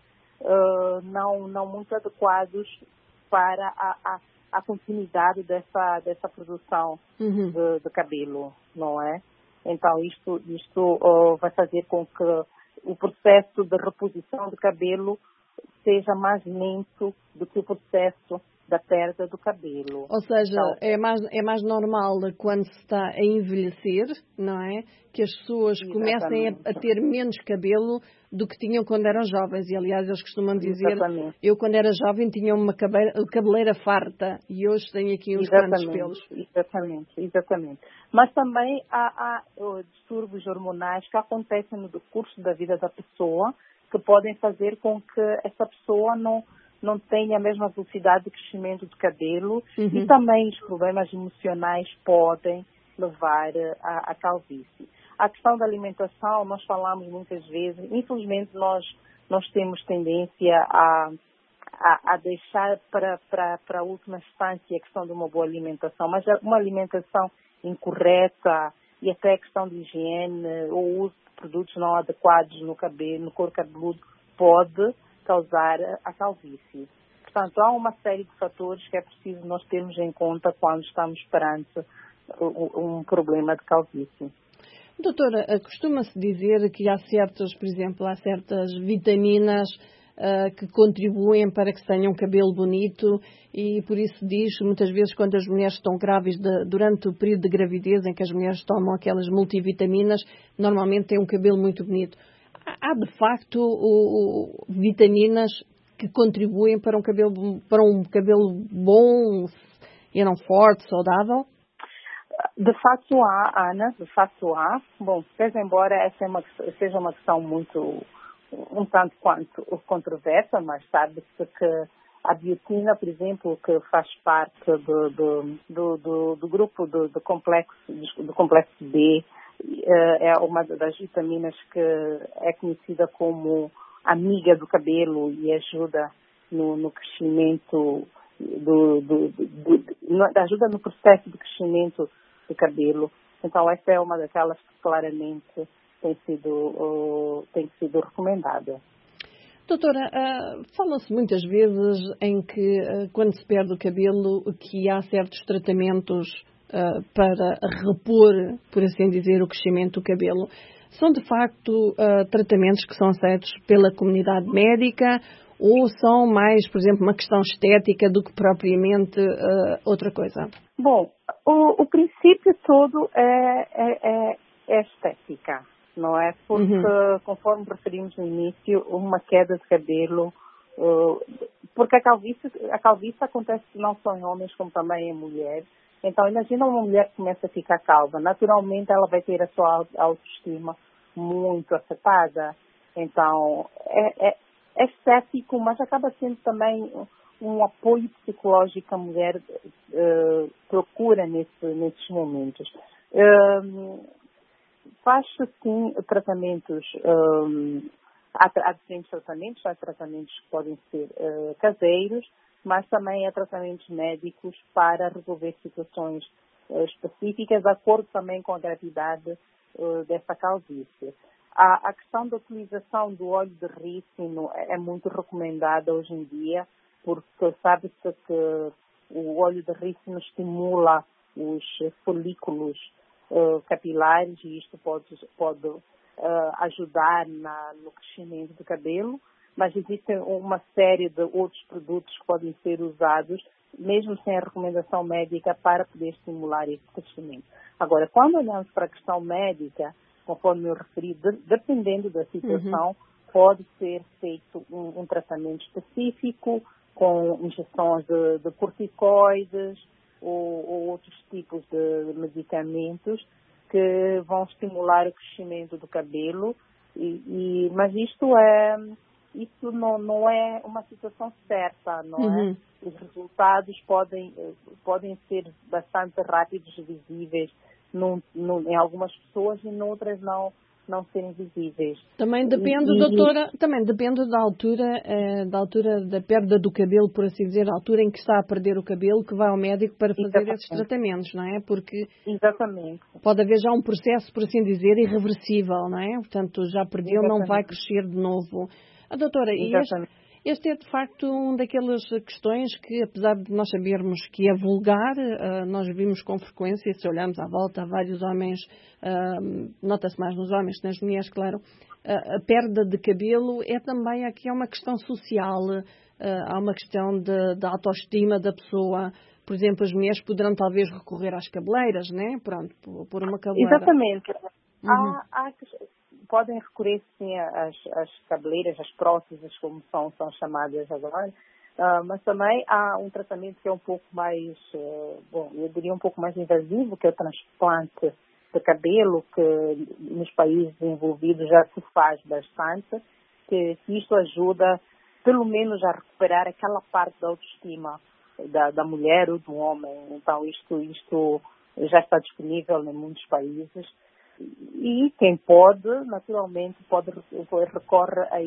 não muito adequados para a continuidade dessa produção de cabelo, não é? Então isto vai fazer com que o processo de reposição de cabelo seja mais lento do que o processo da perda do cabelo. Ou seja, então, é mais normal quando se está a envelhecer, não é? Que as pessoas comecem a ter menos cabelo do que tinham quando eram jovens. E, aliás, eles costumam dizer, eu quando era jovem tinha uma cabeleira farta e hoje tenho aqui uns quantos pelos. Exatamente. Mas também há distúrbios hormonais que acontecem no decurso da vida da pessoa que podem fazer com que essa pessoa não tenha a mesma velocidade de crescimento do cabelo e também os problemas emocionais podem levar à calvície. A questão da alimentação, nós falamos muitas vezes, infelizmente nós temos tendência a deixar para a última instância a questão de uma boa alimentação, mas uma alimentação incorreta e até a questão de higiene ou uso de produtos não adequados no cabelo, no couro cabeludo, pode causar a calvície. Portanto, há uma série de fatores que é preciso nós termos em conta quando estamos perante um problema de calvície. Doutora, costuma-se dizer que há certas vitaminas que contribuem para que se tenha um cabelo bonito e por isso diz muitas vezes quando as mulheres estão grávidas durante o período de gravidez em que as mulheres tomam aquelas multivitaminas, normalmente têm um cabelo muito bonito. Há de facto vitaminas que contribuem para um cabelo bom e não forte, saudável? De facto há, Ana, de facto há. Bom, pese embora essa seja uma questão um tanto quanto controversa, mas sabe-se que a biotina, por exemplo, que faz parte do grupo do complexo B, é uma das vitaminas que é conhecida como amiga do cabelo e ajuda no crescimento ajuda no processo de crescimento do cabelo. Então essa é uma daquelas que claramente tem sido recomendada. Doutora, fala-se muitas vezes em que quando se perde o cabelo que há certos tratamentos para repor, por assim dizer, o crescimento do cabelo. São de facto tratamentos que são aceitos pela comunidade médica ou são mais, por exemplo, uma questão estética do que propriamente outra coisa? Bom, o princípio todo é estética, não é? Porque, conforme referimos no início, uma queda de cabelo, porque a calvície acontece não só em homens como também em mulheres. Então, imagina uma mulher que começa a ficar calva. Naturalmente, ela vai ter a sua autoestima muito afetada. Então, é estético, mas acaba sendo também um apoio psicológico que a mulher procura nesses momentos. Faz-se, sim, tratamentos. Há diferentes tratamentos. Há tratamentos que podem ser caseiros, mas também há tratamentos médicos para resolver situações específicas, de acordo também com a gravidade dessa calvície. A questão da utilização do óleo de rícino é muito recomendada hoje em dia, porque sabe-se que o óleo de rícino estimula os folículos capilares e isto pode ajudar no crescimento do cabelo. Mas existe uma série de outros produtos que podem ser usados, mesmo sem a recomendação médica, para poder estimular esse crescimento. Agora, quando olhamos para a questão médica, conforme eu referi, dependendo da situação, pode ser feito um tratamento específico, com injeções de corticoides ou outros tipos de medicamentos que vão estimular o crescimento do cabelo. Mas isso não é uma situação certa, não é? Os resultados podem ser bastante rápidos e visíveis em algumas pessoas e em outras não serem visíveis. Também depende, doutora, também depende da altura da perda do cabelo, por assim dizer, a altura em que está a perder o cabelo, que vai ao médico para fazer esses tratamentos, não é? Porque pode haver já um processo, por assim dizer, irreversível, não é? Portanto, já perdeu, não vai crescer de novo. Doutora, este é de facto uma daquelas questões que, apesar de nós sabermos que é vulgar, nós vimos com frequência, se olharmos à volta, vários homens, nota-se mais nos homens que nas mulheres, claro, a perda de cabelo é também aqui uma questão social, há uma questão de autoestima da pessoa. Por exemplo, as mulheres poderão talvez recorrer às cabeleiras, né? Pronto, por uma cabeleira. Exatamente. Podem recorrer sim às cabeleiras, às próteses, como são chamadas agora, mas também há um tratamento que é um pouco mais, eu diria um pouco mais invasivo, que é o transplante de cabelo, que nos países desenvolvidos já se faz bastante, que isto ajuda pelo menos a recuperar aquela parte da autoestima da mulher ou do homem. Então isto já está disponível em muitos países. E quem pode, naturalmente, recorre a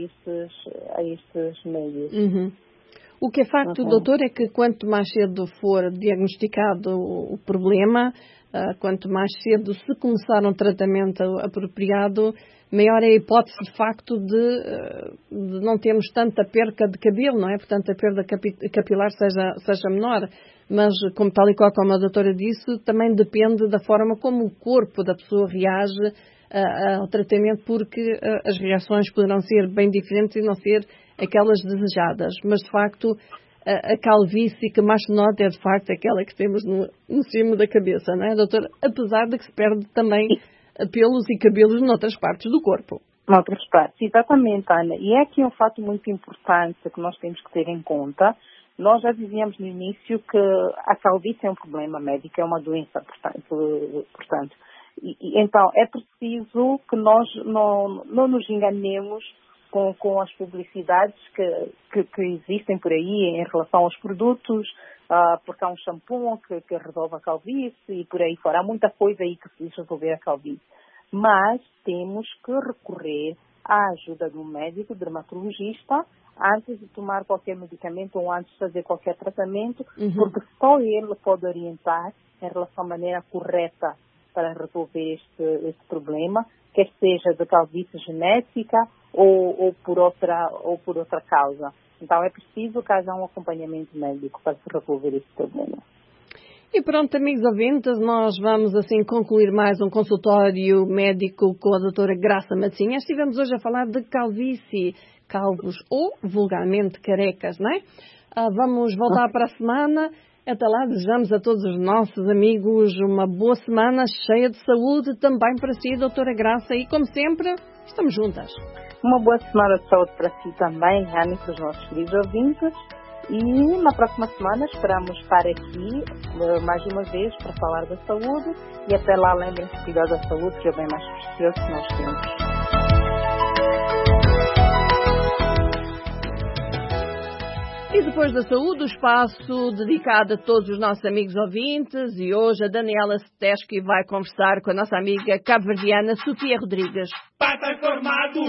estes meios. Uhum. O que é facto, doutor, é que quanto mais cedo for diagnosticado o problema, quanto mais cedo se começar um tratamento apropriado, maior é a hipótese, de facto, de não termos tanta perca de cabelo, não é? Portanto, a perda capilar seja menor. Mas, tal e qual como a doutora disse, também depende da forma como o corpo da pessoa reage ao tratamento, porque as reações poderão ser bem diferentes e não ser aquelas desejadas. Mas, de facto, a calvície que mais se nota é, de facto, aquela que temos no cimo da cabeça, não é, doutora? Apesar de que se perde também pelos e cabelos noutras partes do corpo. Noutras partes, exatamente, Ana. E é aqui um fato muito importante que nós temos que ter em conta. Nós já dizíamos no início que a calvície é um problema médico, é uma doença, portanto. Então, é preciso que nós não nos enganemos com as publicidades que existem por aí em relação aos produtos, porque há um shampoo que resolve a calvície e por aí fora. Há muita coisa aí que se diz resolver a calvície. Mas temos que recorrer à ajuda de um médico dermatologista antes de tomar qualquer medicamento ou antes de fazer qualquer tratamento, porque só ele pode orientar em relação à maneira correta para resolver este problema, quer seja de calvície genética ou por outra causa. Então é preciso que haja um acompanhamento médico para se resolver este problema. E pronto, amigos ouvintes, nós vamos assim concluir mais um consultório médico com a doutora Graça Matinha. Estivemos hoje a falar de calvície, calvos ou vulgarmente carecas, não é? Vamos voltar para a semana. Até lá, desejamos a todos os nossos amigos uma boa semana cheia de saúde também para si, doutora Graça, e como sempre, estamos juntas. Uma boa semana de saúde para si também, Ana, e para os nossos queridos ouvintes. E na próxima semana esperamos estar aqui mais uma vez para falar da saúde. E até lá, lembrem-se de cuidar da saúde, que é o bem mais precioso que nós temos. E depois da saúde, o espaço dedicado a todos os nossos amigos ouvintes. E hoje a Daniela Steschi vai conversar com a nossa amiga cabo-verdiana Sofia Rodrigues. Pata informado!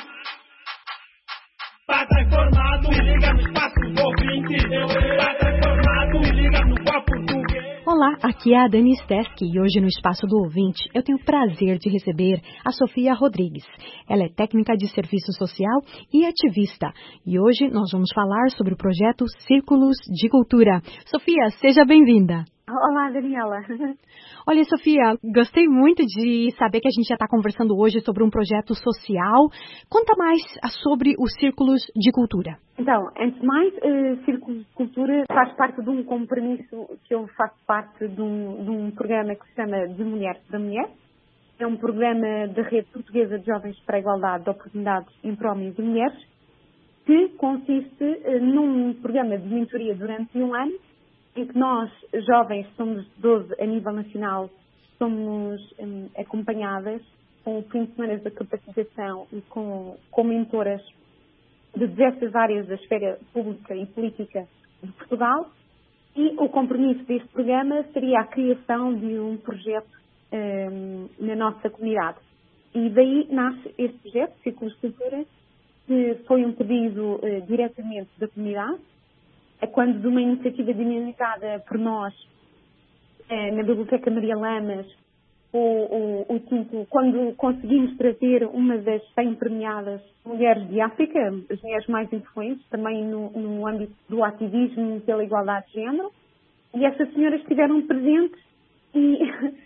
Pata informado! Se liga no espaço do ouvinte! Pata informado! Se liga no copo português! Olá, aqui é a Dani Steschi e hoje no Espaço do Ouvinte eu tenho o prazer de receber a Sofia Rodrigues. Ela é técnica de serviço social e ativista. E hoje nós vamos falar sobre o projeto Círculos de Cultura. Sofia, seja bem-vinda. Olá, Daniela. Olha, Sofia, gostei muito de saber que a gente já está conversando hoje sobre um projeto social. Conta mais sobre os Círculos de Cultura. Então, antes de mais, Círculos de Cultura faz parte de um compromisso que eu faço parte de um programa que se chama De Mulher para Mulher. É um programa da Rede Portuguesa de Jovens para a Igualdade de Oportunidades entre Homens e Mulheres, que consiste num programa de mentoria durante um ano, em que nós, jovens, somos 12 a nível nacional, somos acompanhadas com 5 semanas de capacitação e com mentoras de diversas áreas da esfera pública e política de Portugal. E o compromisso deste programa seria a criação de um projeto na nossa comunidade. E daí nasce este projeto, Círculos de Cultura, que foi um pedido diretamente da comunidade, quando de uma iniciativa dinamizada por nós na Biblioteca Maria Lamas, o título, quando conseguimos trazer uma das 100 premiadas mulheres de África, as mulheres mais influentes, também no âmbito do ativismo pela igualdade de género, e essas senhoras estiveram presentes e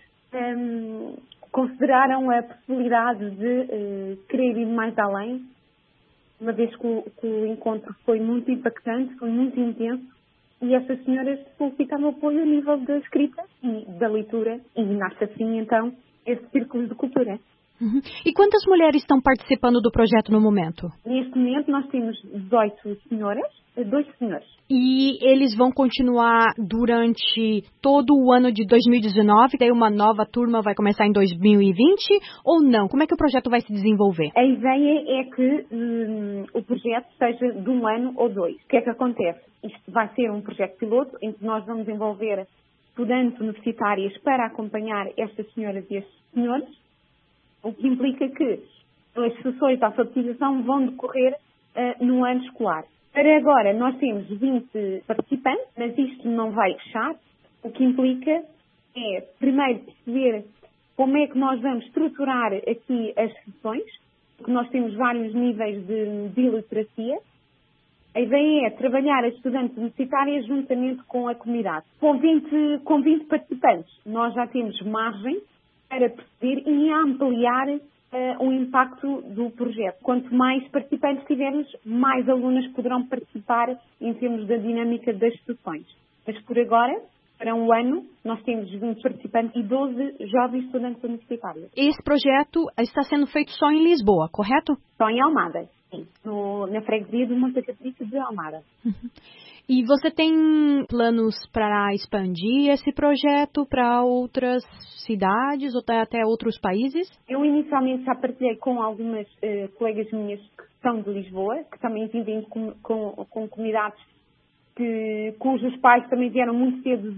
consideraram a possibilidade de querer ir mais além, uma vez que o encontro foi muito impactante, foi muito intenso, e essas senhoras solicitavam apoio a nível da escrita e da leitura, e nasce assim então esse círculo de cultura. Uhum. E quantas mulheres estão participando do projeto no momento? Neste momento nós temos 18 senhoras, 2 senhores. E eles vão continuar durante todo o ano de 2019? Daí uma nova turma vai começar em 2020 ou não? Como é que o projeto vai se desenvolver? A ideia é que o projeto seja de 1 ano ou 2. O que é que acontece? Isto vai ser um projeto piloto em que nós vamos envolver estudantes universitárias para acompanhar estas senhoras e estes senhores, o que implica que as sessões de alfabetização vão decorrer no ano escolar. Para agora, nós temos 20 participantes, mas isto não vai fechar. O que implica é, primeiro, perceber como é que nós vamos estruturar aqui as sessões, porque nós temos vários níveis de iliteracia. A ideia é trabalhar as estudantes universitárias juntamente com a comunidade. Com 20 participantes, nós já temos margem para perceber e ampliar o impacto do projeto. Quanto mais participantes tivermos, mais alunas poderão participar em termos da dinâmica das sessões. Mas por agora, para 1 ano, nós temos 20 participantes e 12 jovens estudantes universitários. Esse projeto está sendo feito só em Lisboa, correto? Só em Almada, sim. Na freguesia de Monte Capricho de Almada. Uhum. E você tem planos para expandir esse projeto para outras cidades ou até outros países? Eu inicialmente já partilhei com algumas colegas minhas que são de Lisboa, que também vivem com comunidades cujos pais também vieram muito cedo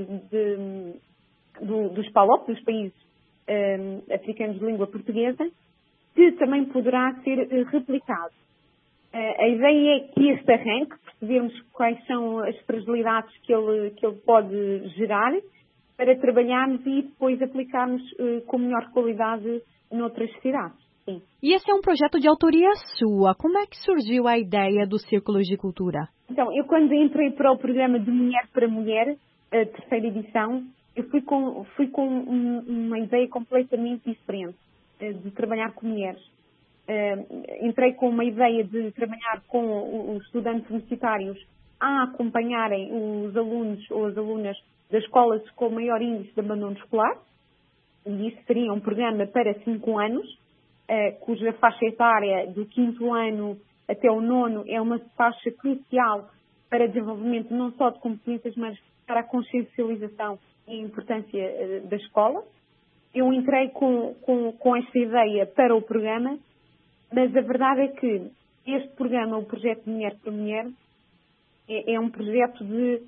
dos PALOP, dos países africanos de língua portuguesa, que também poderá ser replicado. A ideia é que este arranque, percebermos quais são as fragilidades que ele pode gerar, para trabalharmos e depois aplicarmos com melhor qualidade noutras cidades. Sim. E esse é um projeto de autoria sua. Como é que surgiu a ideia dos Círculos de Cultura? Então, eu quando entrei para o programa de Mulher para Mulher, a 3ª edição, eu fui com uma ideia completamente diferente de trabalhar com mulheres. Entrei com uma ideia de trabalhar com os estudantes universitários a acompanharem os alunos ou as alunas das escolas com maior índice de abandono escolar, e isso seria um programa para 5 anos, cuja faixa etária do 5º ano até o 9º é uma faixa crucial para desenvolvimento não só de competências, mas para a consciencialização e a importância da escola. Eu entrei com esta ideia para o programa, mas a verdade é que este programa, o projeto Mulher para Mulher, é um projeto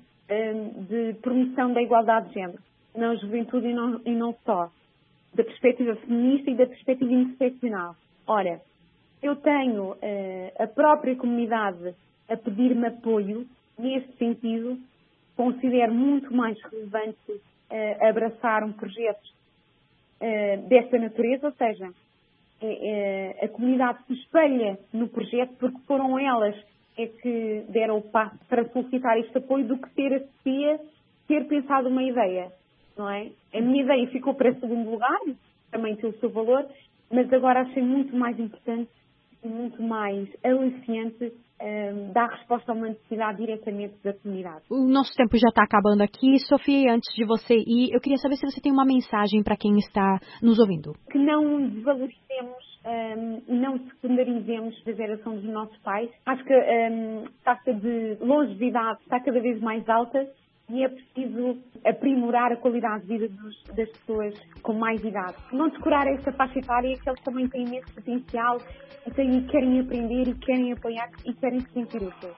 de promoção da igualdade de género na juventude e não só, da perspectiva feminista e da perspectiva interseccional. Ora, eu tenho a própria comunidade a pedir-me apoio neste sentido, considero muito mais relevante abraçar um projeto desta natureza, ou seja, a comunidade se espelha no projeto porque foram elas que deram o passo para solicitar este apoio do que ter pensado uma ideia, não é? A minha ideia ficou para 2º lugar, também tem o seu valor, mas agora achei muito mais importante e muito mais aliciante dar resposta a uma necessidade diretamente da comunidade. O nosso tempo já está acabando aqui. Sofia, antes de você ir, eu queria saber se você tem uma mensagem para quem está nos ouvindo. Que não desvalorizemos e não secundarizemos a geração dos nossos pais. Acho que a taxa de longevidade está cada vez mais alta e é preciso aprimorar a qualidade de vida das pessoas com mais idade. Não descurar essa faixa etária, que eles também têm imenso potencial e querem aprender e querem apoiar e querem se sentir úteis.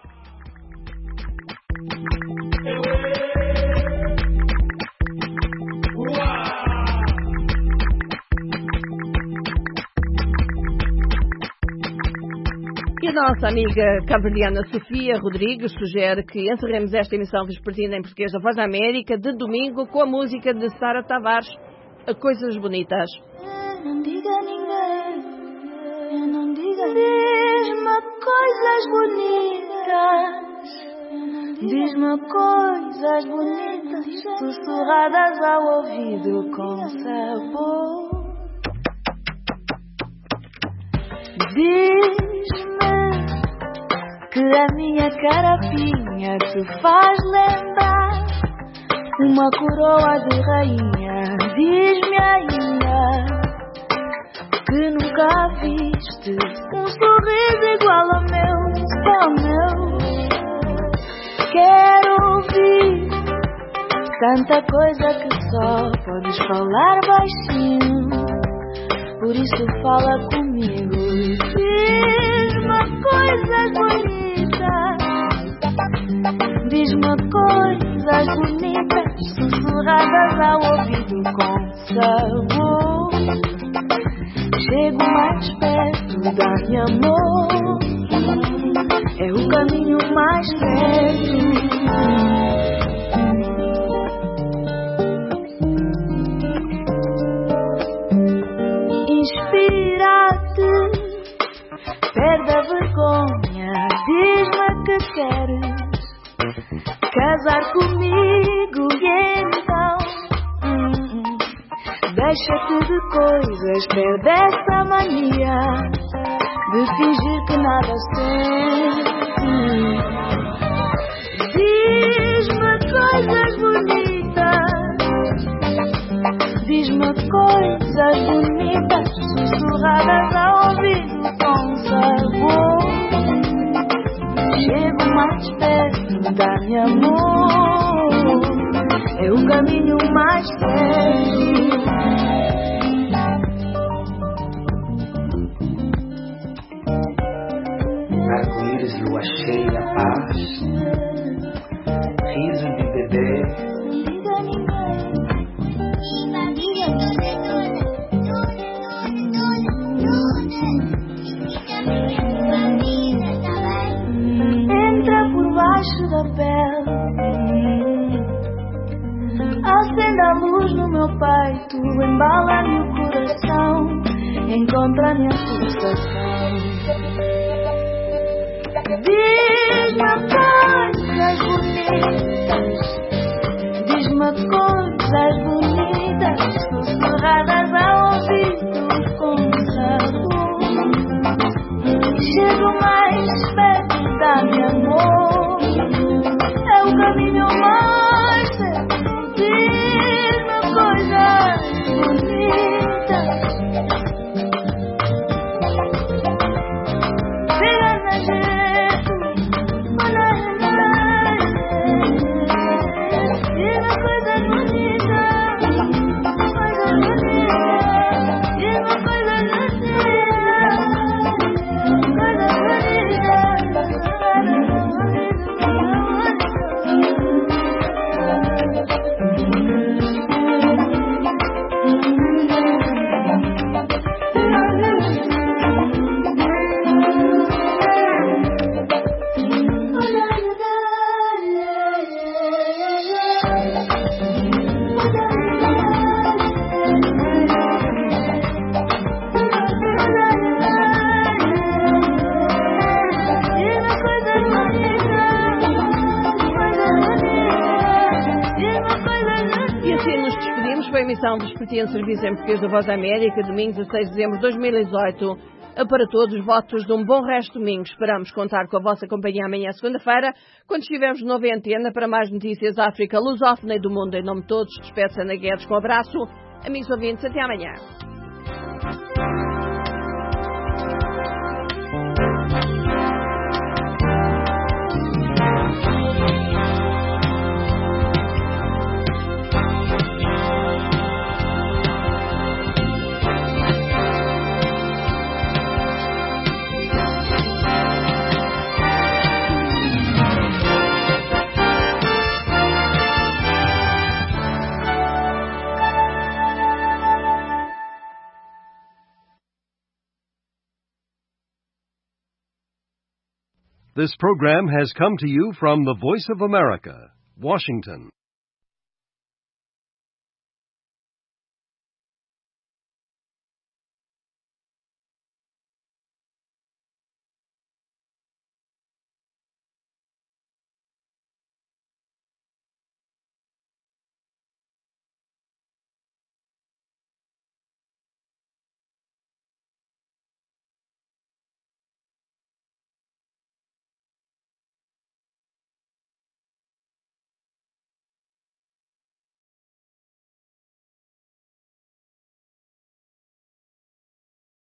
E a nossa amiga cabo-verdiana Sofia Rodrigues sugere que encerremos esta emissão vespertina em português da Voz da América de domingo com a música de Sara Tavares, Coisas Bonitas. Não diga a ninguém, não diga. Diz-me coisas bonitas, diz-me coisas bonitas, sussurradas ao ouvido com sabor. Diz-me que a minha carapinha te faz lembrar uma coroa de rainha. Diz-me ainda que nunca viste um sorriso igual ao meu, só meu. Quero ouvir tanta coisa que só podes falar baixinho, por isso fala comigo. Diz-me coisas bonitas, diz-me coisas bonitas, sussurradas ao ouvido com sabor. Chego mais perto, dá-me amor, é o caminho mais certo. Inspira-te, perde a vergonha, diz-me que queres casar comigo e então deixa-te de coisas, perde essa mania de fingir que nada sente. Diz-me coisas bonitas, diz-me coisas bonitas, sussurradas ao ouvido com sabor. Chego mais perto, dá-me amor, é o caminho mais certo. Arco-íris, lua cheia, paz, riso de bebê. Entra por baixo da pele, acende a luz no meu peito, embala-me o coração, encontra-me a pulsação. Diz-me coisas bonitas, diz-me coisas bonitas, sussurradas ao ouvido com sabor. Chego mais perto, dá-me amor, é o caminho mais certo. Diz-me coisas bonitas, pega na gente, diz-me coisas bonitas, coisas bonitas, diz-me coisas emissão vespertina de serviço em português da Voz da América, domingo 16 de dezembro de 2018. Para todos, votos de um bom resto de domingo. Esperamos contar com a vossa companhia amanhã, segunda-feira, quando estivermos de novo em antena para mais notícias da África lusófona e do mundo. Em nome de todos, despede-se Ana Guedes com um abraço. Amigos ouvintes, até amanhã. This program has come to you from the Voice of America, Washington.